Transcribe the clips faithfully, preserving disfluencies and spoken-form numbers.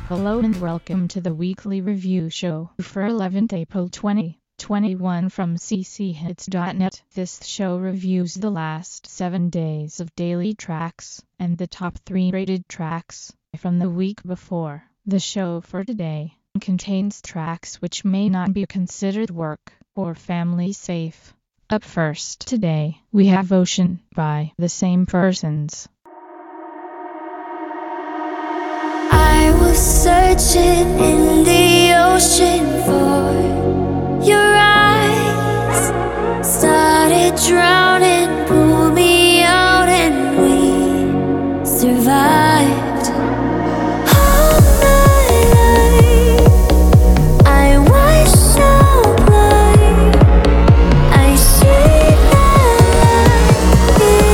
Hello and welcome to the weekly review show for eleventh April twenty twenty-one from c c hits dot net. This show reviews the last seven days of daily tracks and the top three rated tracks from the week before. The show for today contains tracks which may not be considered work or family safe. Up first today, we have Ocean by The Same Persons. I was searching in the ocean for your eyes, started drowning, pulled me out and we survived. All my life I was so blind, I see that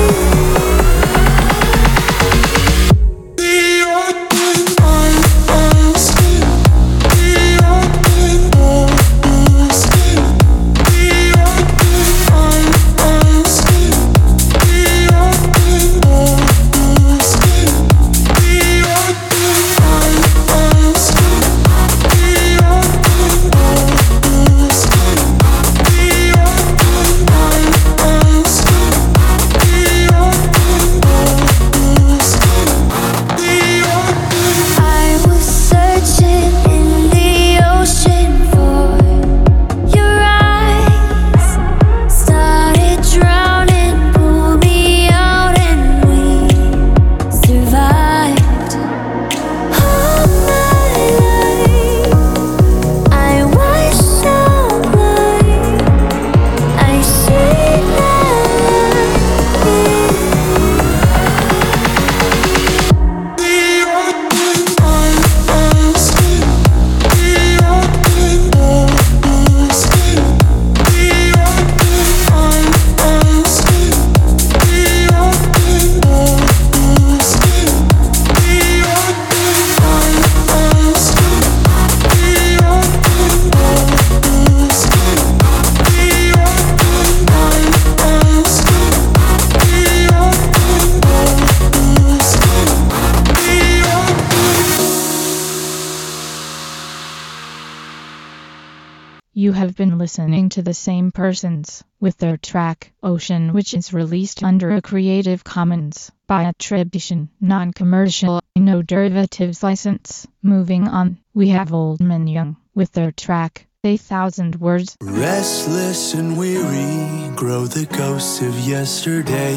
You have been listening to The Same Persons with their track Ocean, which is released under a Creative Commons by attribution, non-commercial, no derivatives license. Moving on, we have Old Man Young with their track A Thousand Words. Restless and weary grow the ghosts of yesterday,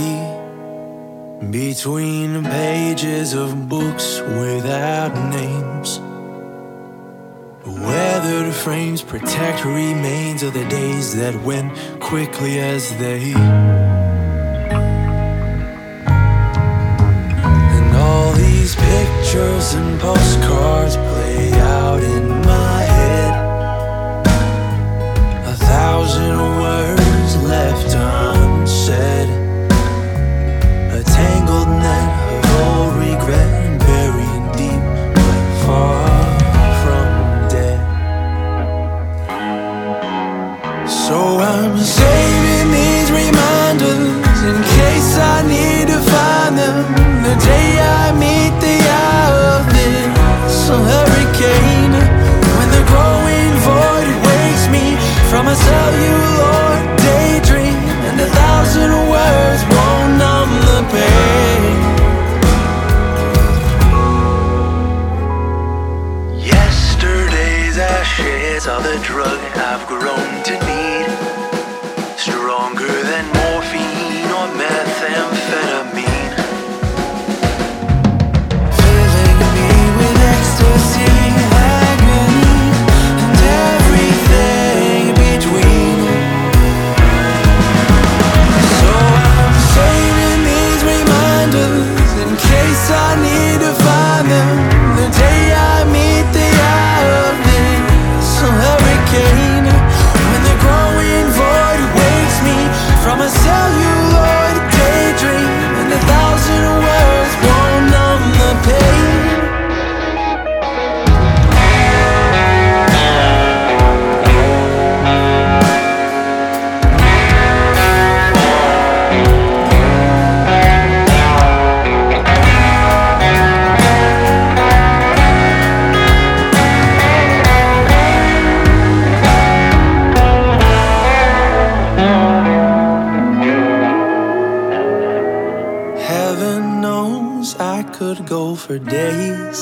between pages of books without names. Weathered frames protect remains of the days that went quickly as they. And all these pictures and postcards play out in my head. A thousand words left unsaid, a tangled net of old regret buried deep but far. So I'm saving these reminders in case I need to find them the day I meet the eye of this hurricane. When the growing void wakes me from a cellular daydream, and a thousand words won't numb the pain. Yesterday's ashes are the drug I've grown to need. Stronger than morphine or methamphetamine, filling me with ecstasy, agony, and everything between. So I'm saving these reminders in case I need to find them the day I meet the eye of this hurricane. When the growing void wakes me from a celluloid daydream, and a thousand words won't numb the pain. could go for days,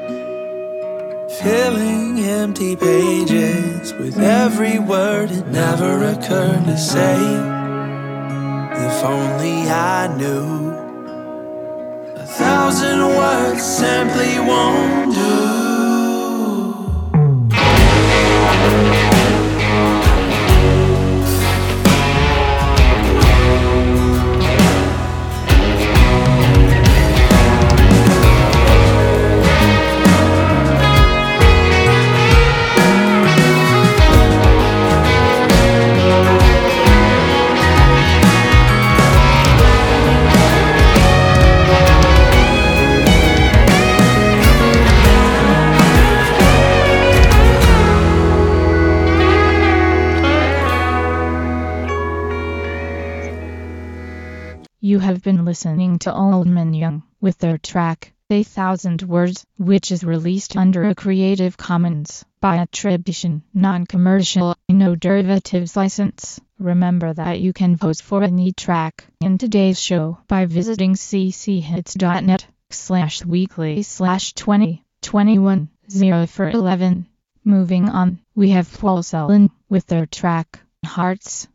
filling empty pages with every word it never occurred to say. If only I knew, a thousand words simply won't do. You have been listening to Old Man Young with their track, A Thousand Words, which is released under a Creative Commons by attribution, non-commercial, no derivatives license. Remember that you can vote for any track in today's show by visiting cchits.net slash weekly slash 20 21 0 for eleven. Moving on, we have Paul Celan with their track, Hearts.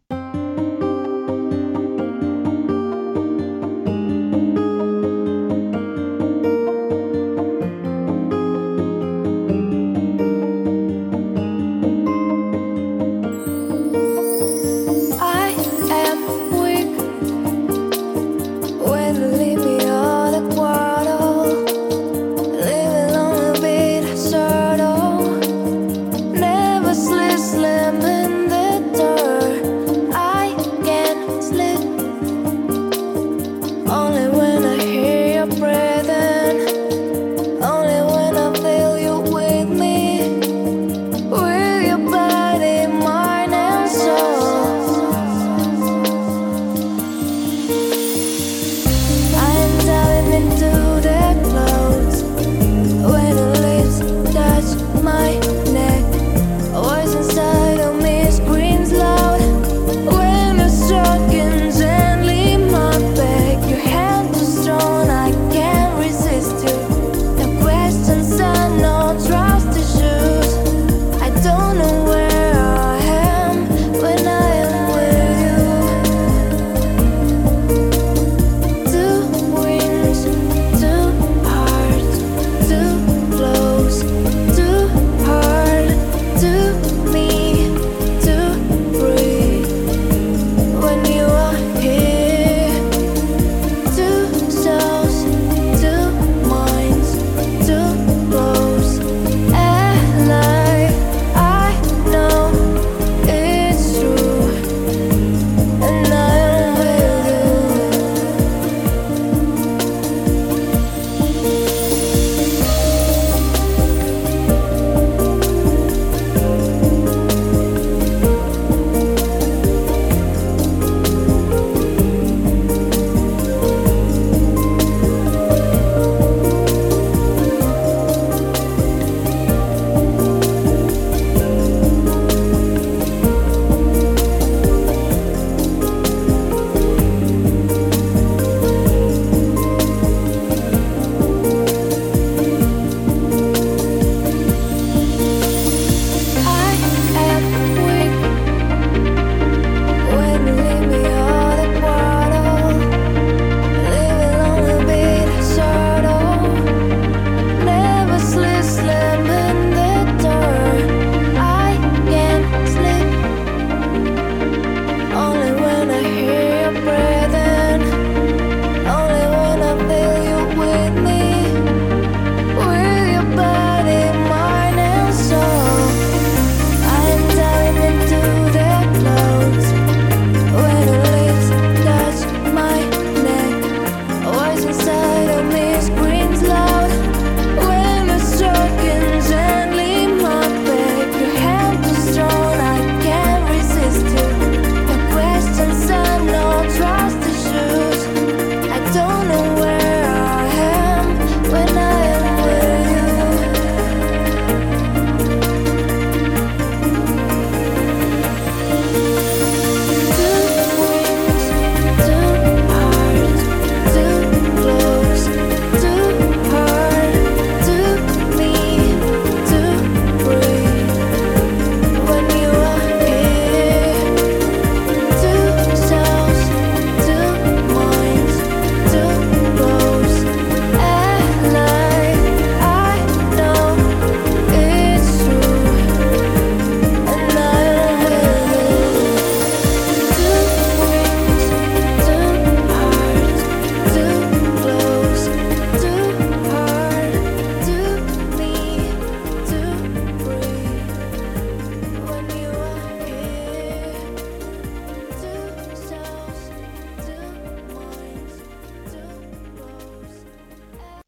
Never slim in the dirt.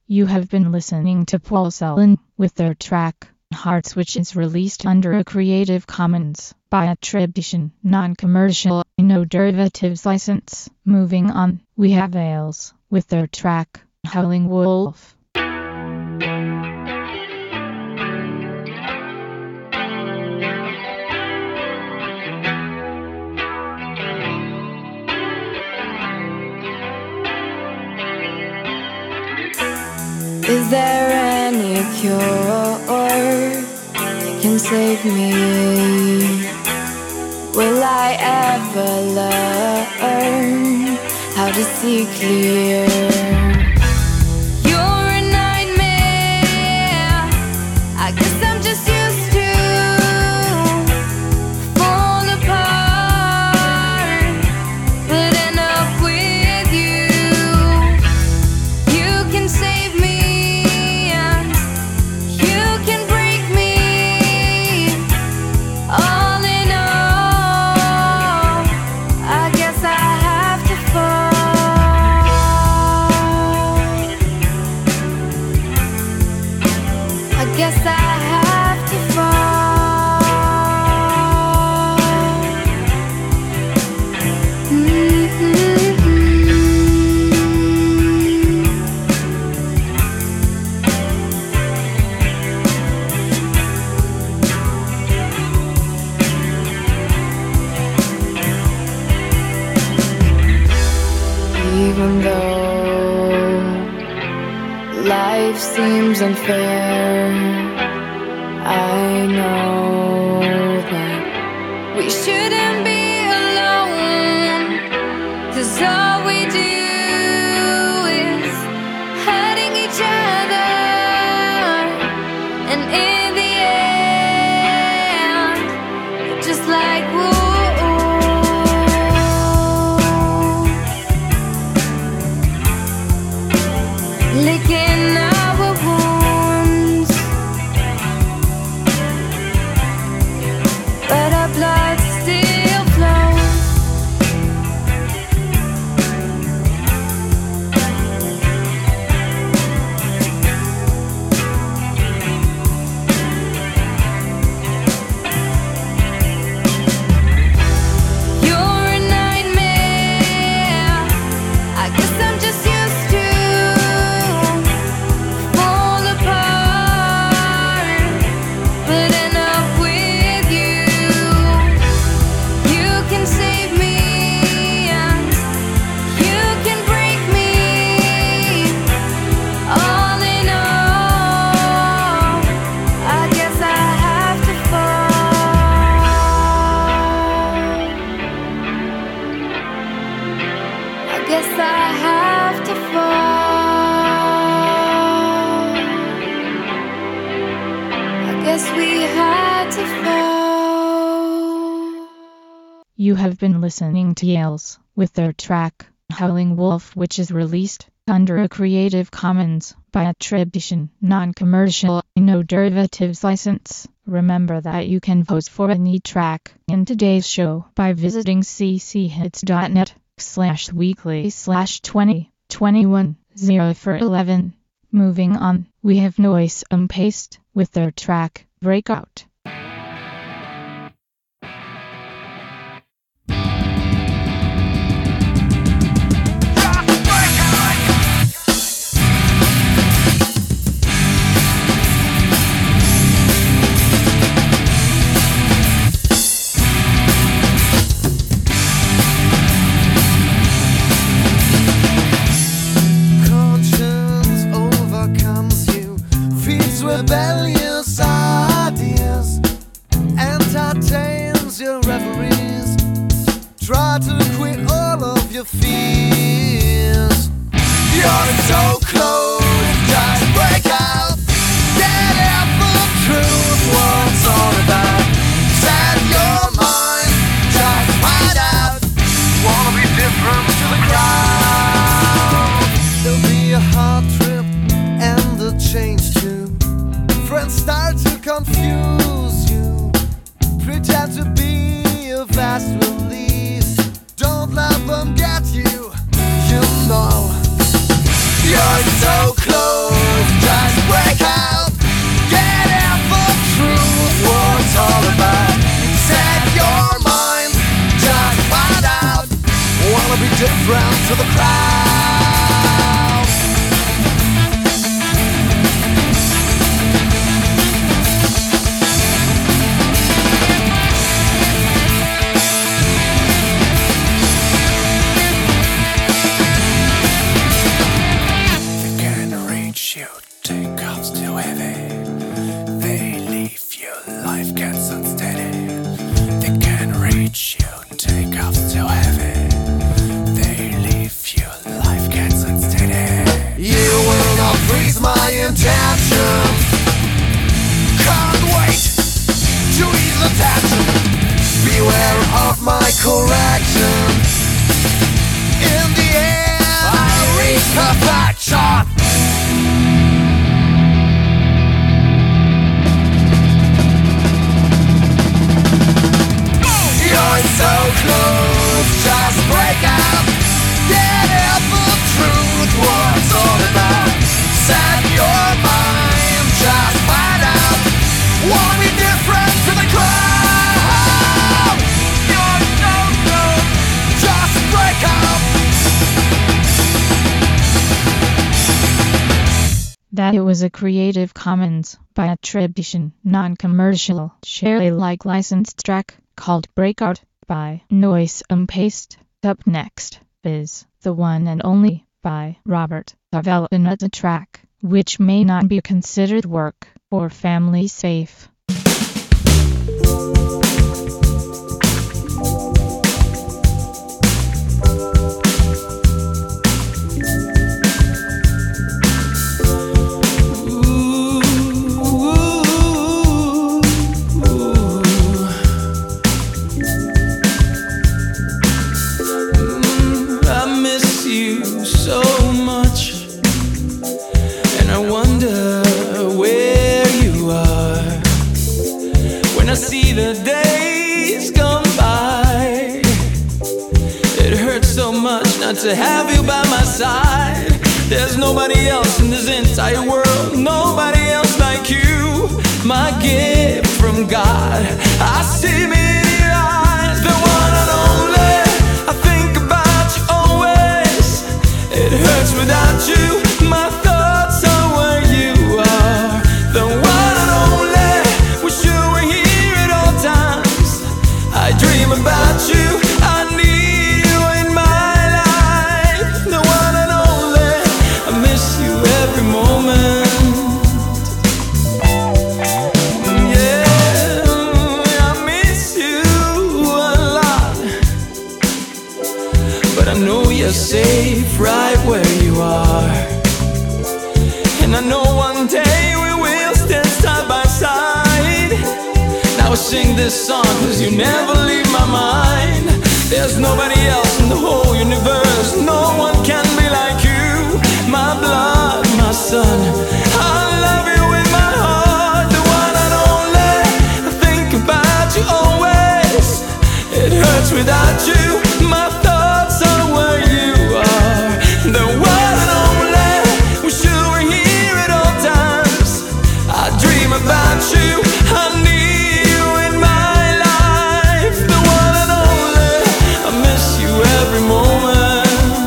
You have been listening to Paul Celan with their track Hearts, which is released under a Creative Commons by attribution, non-commercial, no derivatives license. Moving on, we have Ales with their track Howling Wolf. Is there any cure that can save me? Will I ever learn how to see clear? You're a nightmare, I guess I'm just used to fall apart, but end up with you. You can save me, guess I have to fall. Mm-hmm. Even though life seems unfair, I know that we shouldn't be alone, 'cause all we do is hurting each other, and in the end, just like woo, licking our wounds, but our blood still flows. You're a nightmare, I guess I'm just used to fall apart, but end up with you. You can save me and you can break me. All in all, I guess I have to fall. I guess I have to fall. I guess we had to fall. You have been listening to Yales with their track Howling Wolf, which is released under a Creative Commons by attribution, non-commercial, no derivatives license. Remember that you can vote for any track in today's show by visiting cchits.net slash weekly slash 20 21 0 for eleven. Moving on, we have Noise and Paste with their track Breakout. Conscience overcomes you, feeds rebellious ideas, entertains your reveries. Try to quit all of your fears. You're so close, just break out. Get at the truth, what it's all about. Set your mind, just find out. Wanna be different to the crowd. There'll be a hard trip and a change too. Friends start to confuse you, pretend to be a fast relief. Don't let them get you, you know. You're different to the crowd. They can't reach you, take off too heavy. They leave you, life gets unsteady. They can't reach you, take off too heavy. They leave you, life gets unsteady. You will not freeze my intention. Can't wait to ease the tension. Beware of my correction. In the end, I'll reach perfection. You're so close, just break out. Get at the truth, what it's all about. Set your mind, just find out. Wanna be different to the crowd. You're so close, just break out. That it was a Creative Commons by attribution, non-commercial, share Alike licensed track called Breakout by Noise and Paste. Up next is The One and Only by Robert Avellan, a track which may not be considered work or family safe. I see the days gone by. It hurts so much not to have you by my side. There's nobody else in this entire world, nobody else like you. My gift from God, I see me in your eyes, the one and only. I think about you always. It hurts without you. My thoughts are where you are, the one and only. Wish you were here at all times. I dream about you. I need you in my life, the one and only. I miss you every moment. Yeah, I miss you a lot. But I know you're safe right where you are. And I know one day we will stand side by side. Now I sing this song cause you never leave my mind. There's nobody else in the whole universe, no one can be like you. My blood, my son, I love you with my heart, the one and only. I think about you always. It hurts without you. My thoughts are where you are, the one and only. Wish you were here at all times. I dream about you. I need you in my life, the one and only. I miss you every moment.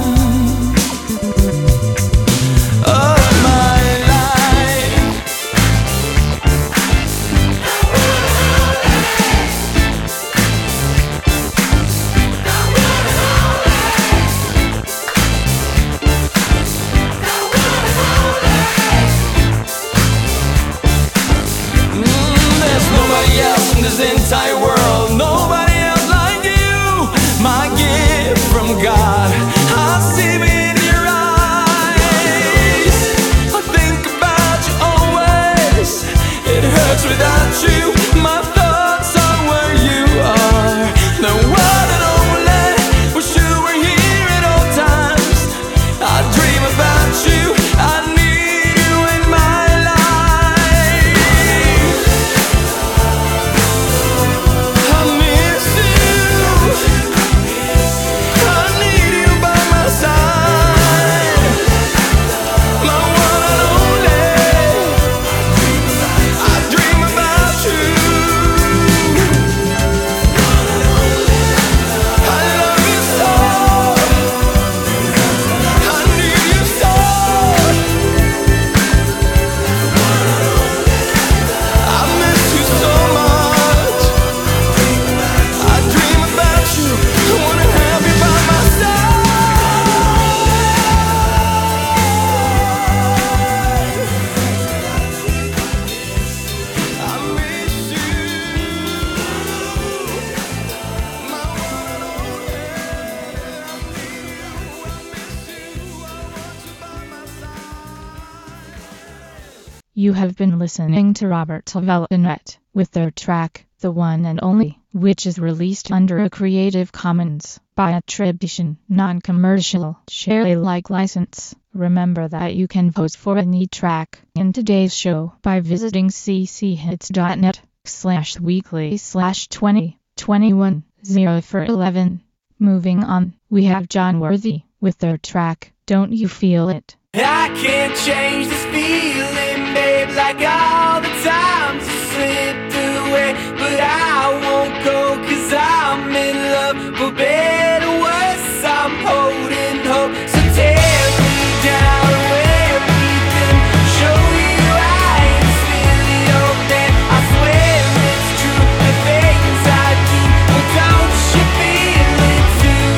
You have been listening to Robert Velvenet with their track, The One and Only, which is released under a Creative Commons by attribution, non-commercial, share Alike license. Remember that you can vote for any track in today's show by visiting cchits.net slash weekly slash 20 21 0 for eleven. Moving on, we have John Worthy with their track, Don't You Feel It? I can't change this feeling, babe, like all the times you slipped away. But I won't go, cause I'm in love. For better or worse, I'm holding hope. So tear me down with me, then show you I am still your man. I swear it's true, the things I do. Well, don't you feel it too?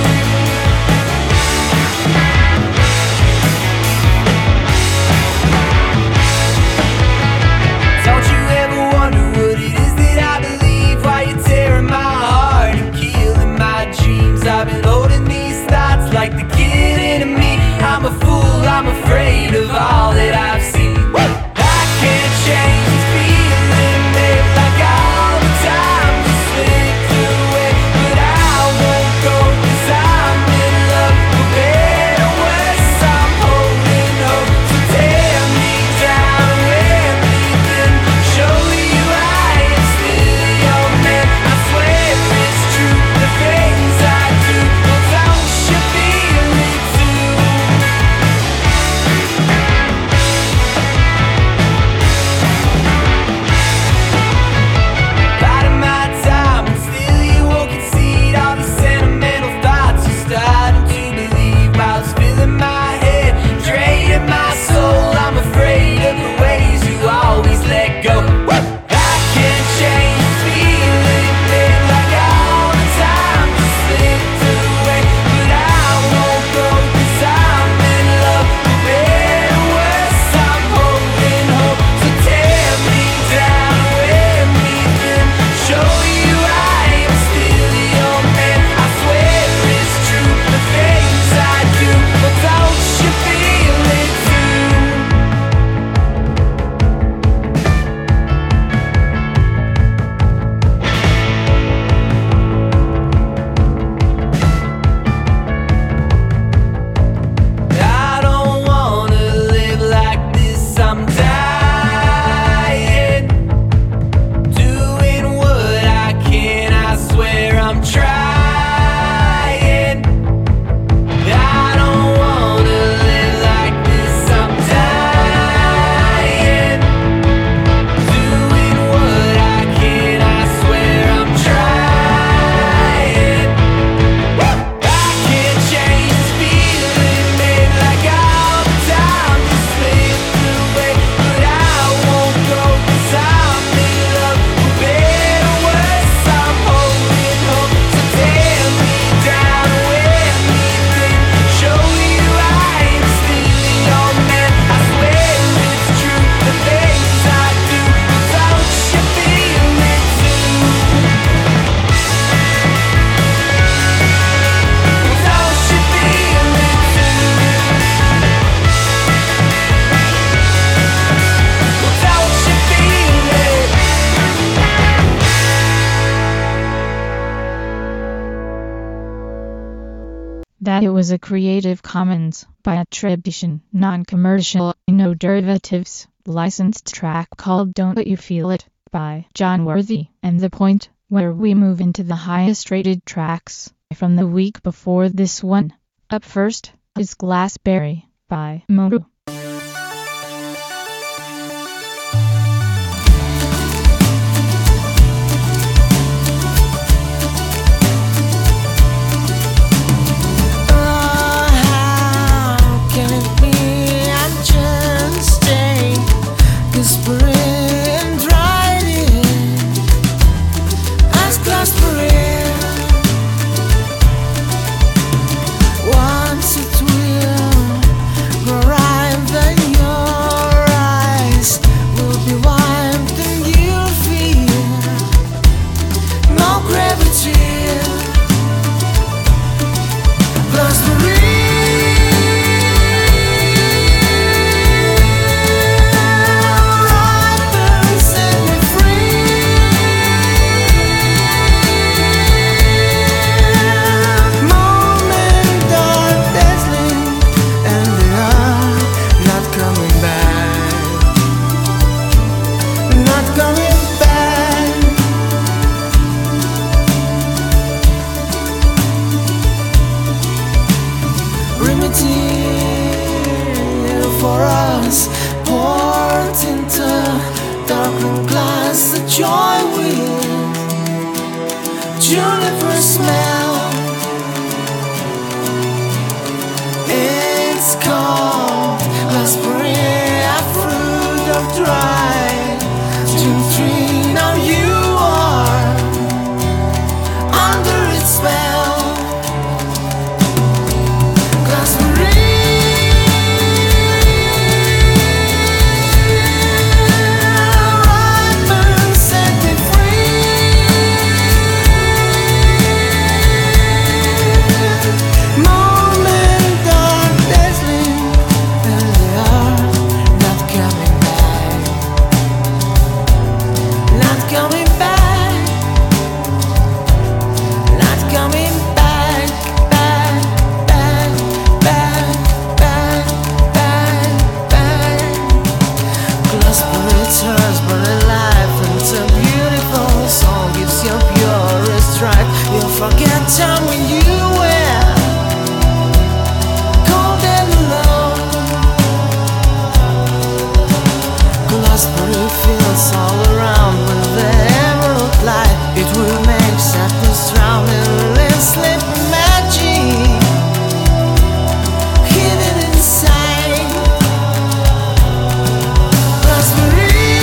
Don't you ever wonder what it is that I believe? Why you're tearing my heart and killing my dreams? I've been holding these thoughts like the kid in me. I'm a fool, I'm afraid of all that I've seen. I can't change this feeling, babe, like all the time you slipped away. But I won't go, cause I'm in love. For better or worse, I'm holding hope. So tear me down with me, then show you I am still your man. I swear it's true, the things I do. Well, don't you feel it too? Biding my time, and still you won't concede. All the sentimental thoughts you're starting to believe. While it's filling my head, draining my soul, I'm afraid of the ways you always let go. I can't change this feeling, babe, like all the time you slipped away. But I won't go, cause I'm in love. For better or worse, I'm holding hope. So tear me down with me, then show you I am still your man. I swear it's true, the things I do. But don't you feel it too? I don't wanna live like this, I'm dying. Doing what I can, I swear I'm trying. I don't wanna live like this, I'm dying. Doing what I can, I swear I'm trying. I can't change this feeling, babe, like all the time you slipped away. But I won't go, cause I'm in love. For better or worse, I'm holding hope. So tear me down with me, then show you I am still your man. I swear it's true, the things I do. Don't you feel it too? Don't you feel it too? Don't you feel it? That it was a Creative Commons by attribution, non-commercial, no derivatives, licensed track called Don't You Feel It by John Worthy, and the point where we move into the highest rated tracks from the week before this one. Up first is Glassberry by Moru. How can it be I just stay whispering, writing, ask whispering. Once it will grow right primitive for us, poured into darkened glass, the joy with juniper smell. It's called Lasperia, fruit of dry June tree. Now you are under its spell. Forget time when you were cold and alone. Glassberry fields all around with the emerald light. It will make sadness drown in red slip magic hidden inside. Glassberry.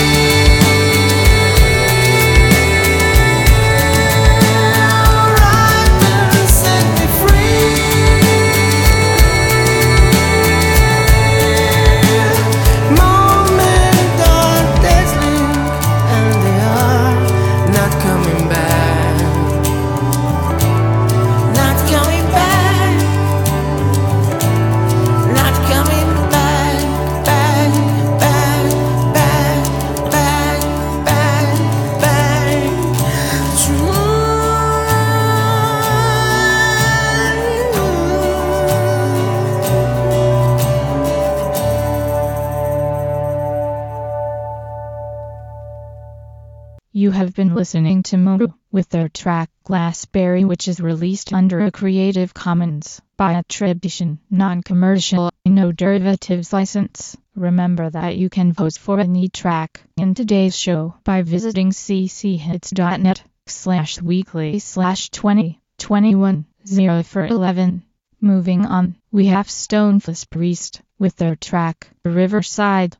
You have been listening to Moru with their track Glassberry, which is released under a Creative Commons by attribution, non-commercial, no derivatives license. Remember that you can vote for any track in today's show by visiting cchits.net slash weekly slash 20 21 0 for eleven. Moving on, we have Stoneface Priest with their track Riverside.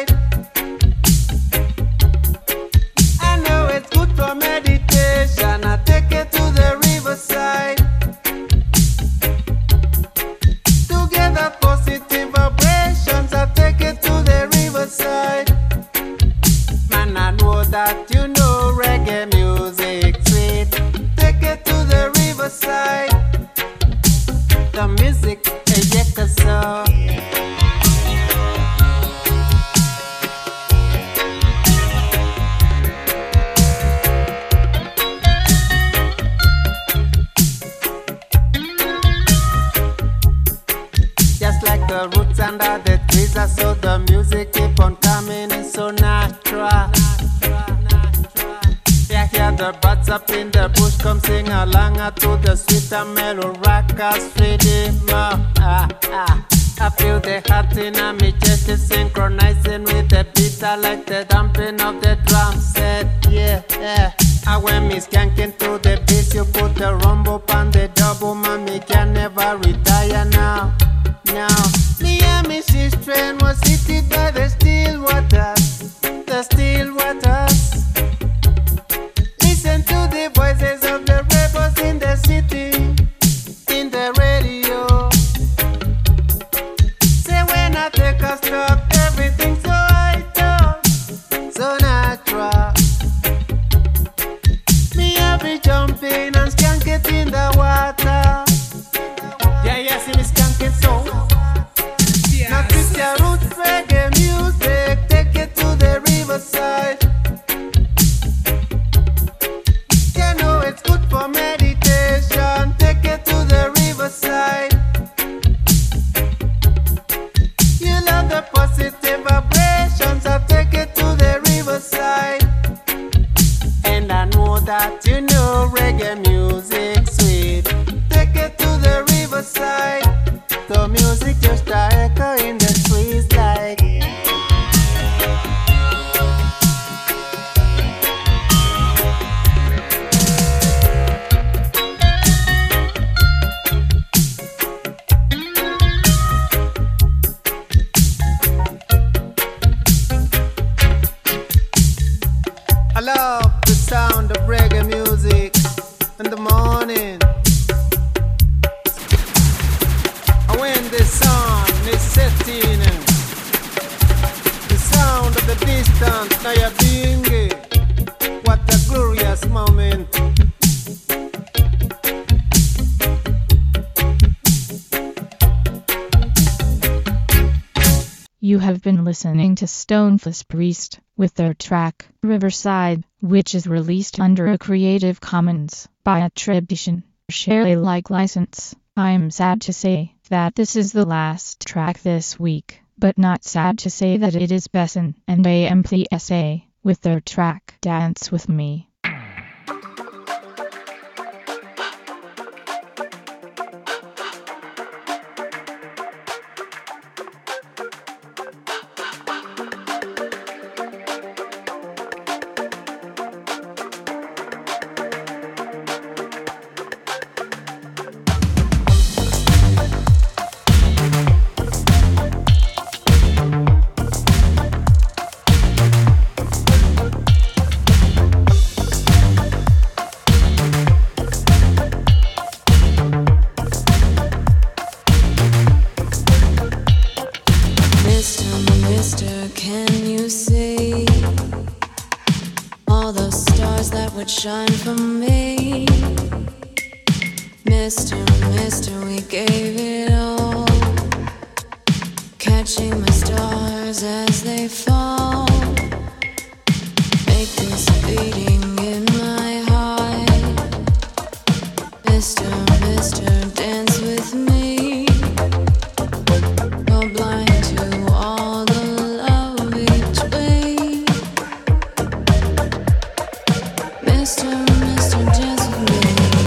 Meditation. under the trees. I saw the music keep on coming, it's so natural. Yeah, hear the birds up in the bush, come sing along to the sweet and mellow rockers rhythm. Ah, ah. I feel the heart in my chest is synchronizing with the beat. I like the thumping of the drum set. Yeah, yeah. I when me skanking to the bass, you put the rumble on the double, man, me can never retire now. Now, me and Missus Train was seated by the still waters, the still waters. Listen to the voices of the rebels in the city, in the radio. Say when I take a stop, everything's so idle, so natural. Me every jumping and skank it in the water. Yeah, yeah, see me skank it so. Now twist your roots, reggae music, take it to the riverside. You know it's good for meditation, take it to the riverside. You love the positive vibrations, so take it to the riverside. And I know that you know reggae music sweet, take it to the riverside. The music just a echo in the trees like. I love the sound of reggae music in the morning. And when the sun is setting, the sound of the distant Nayabingi, what a glorious moment. You have been listening to Stoneface Priest with their track Riverside, which is released under a Creative Commons by attribution, share Alike license. I'm sad to say that this is the last track this week, but not sad to say that it is Besson and A M P S A with their track Dance With Me. Shine for me, Mister, Mister, we gave it all, catching my stars as they fall, make this beating in my heart, Mister, Mister, dance with me, you're blind to all the love between. Mister, Mister, dance with me.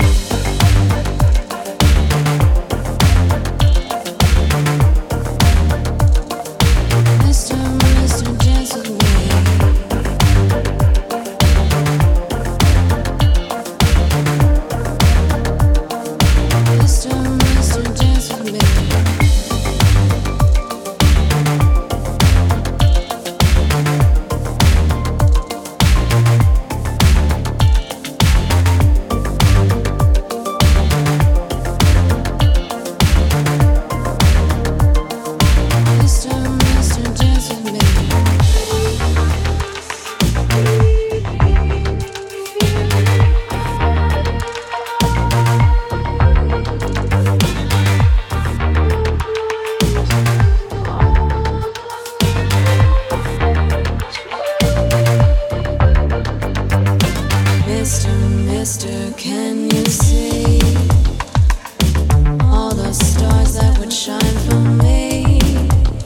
Mister, Mister, dance with me. Mister, Mister, dance with me. Shine for me.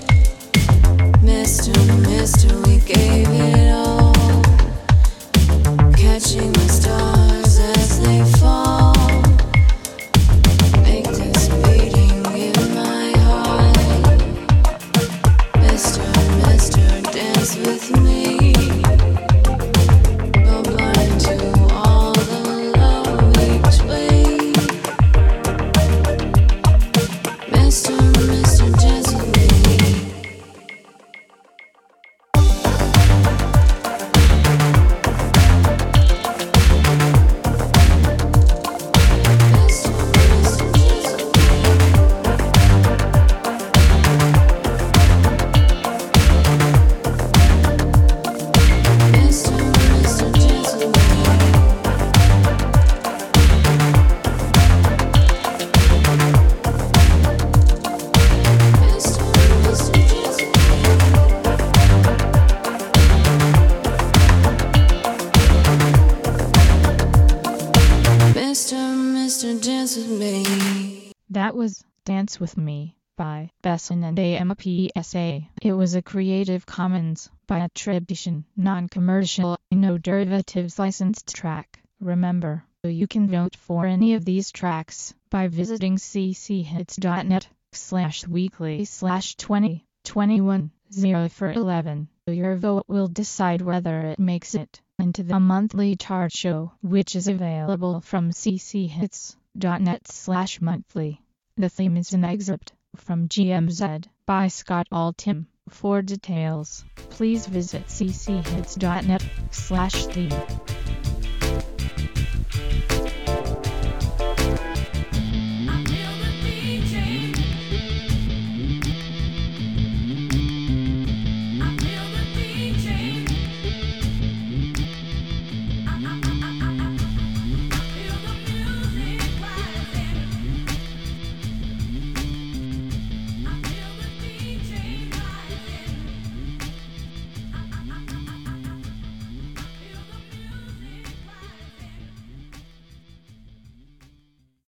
Mister Dance With Me. That was Dance With Me by Besson and A M P S A. It was a Creative Commons by attribution, non-commercial, no derivatives licensed track. Remember, you can vote for any of these tracks by visiting cchits.net slash weekly slash 20 21 0 for eleven. Your vote will decide whether it makes it into the monthly chart show, which is available from cchits.net slash monthly. The theme is an excerpt from G M Z by Scott Altham. For details, please visit cchits.net slash theme.